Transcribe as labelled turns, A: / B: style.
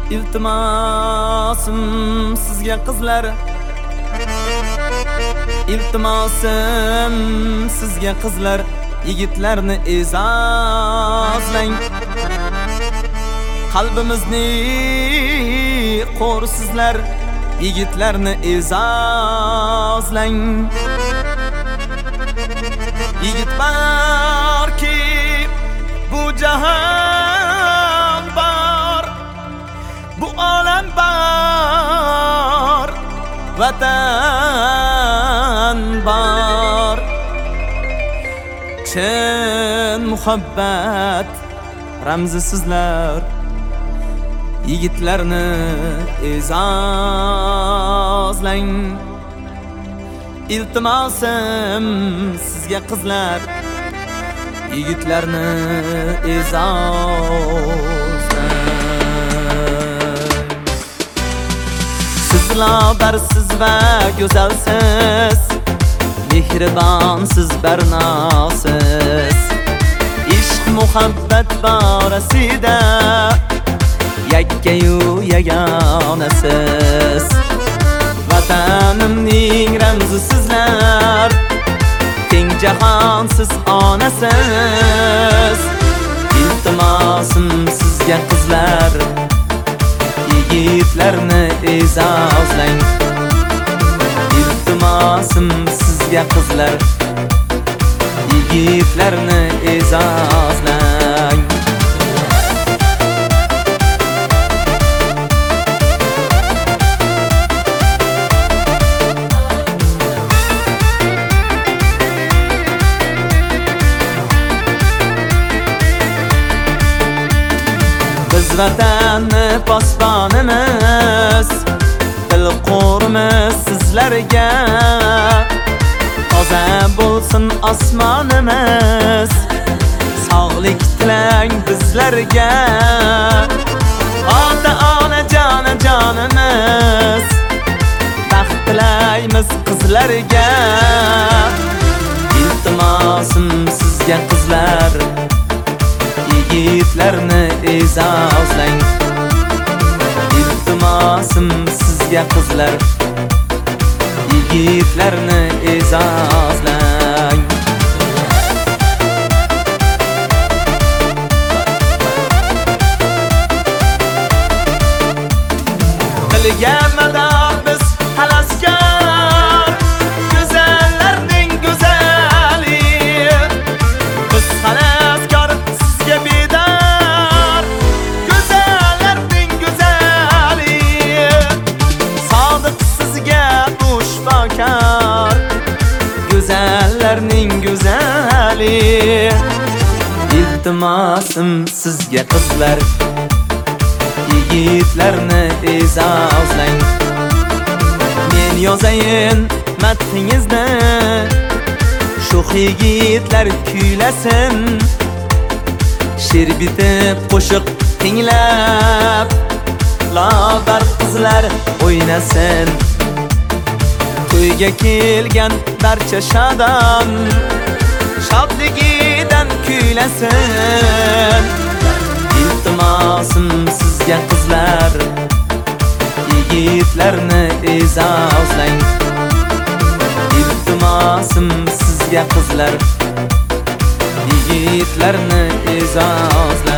A: İltimosim sizga qizlar, iltimosim sizga qizlar, yigitlarni e'zozlang. Qalbimizni qo'rsizlar, yigitlarni e'zozlang. Yigit borki bu jahon bor, bu olam bor, vatan bor. Chin muhabbat ramzi sizlar, yigitlarni e'zozlang. İltimosim sizga qizlar, yigitlarni e'zozlang. Siz lobarsiz va go'zalsiz, mehribonsiz, barnosiz. Ishq muhabbat borasida yakkayu yagonasiz. Vatanimning ramzi sizlar, teng jahonsiz onasiz. İltimosim sizga qizlar, yigitlarni e'zozlang. İltimosim sizga qizlar, yigitlarni e'zozlang. Biz vatanni posbonimiz, dilqo'rimiz sizlarga. Toza bo'lsin osmonimiz, sog'lik tilang bizlarga. Ota ona jonimiz, baxt tilaymiz qizlarga. İltimosim sizga qizlar, yigitlarni e'zozlang. İltimosim sizga qizlar, yigitlarni e'zozlang. Dilga mador biz halaskor, go'zallarning go'zali. Biz halaskor sizga bedor, go'zallarning go'zali. Sodiq sizga xushbakor, go'zallarning go'zali. İltimosim sizga qizlar, yigitlarni e'zozlang. Men yozayin matningizni, shu yigitlar kuylasin. She'r bitib qo'shiq tinglab, lobar qizlar o'ynasin. To'yga kelgan barcha shodon, shodligidan kuylasin. İltimosim sizga qizlar, yigitlarni e'zozlang. İltimosim sizga qizlar, yigitlarni e'zozlang.